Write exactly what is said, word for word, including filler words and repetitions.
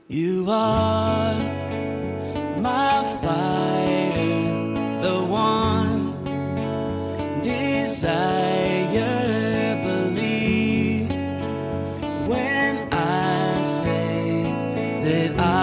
You are my fire, the one desire. Believe when I say that I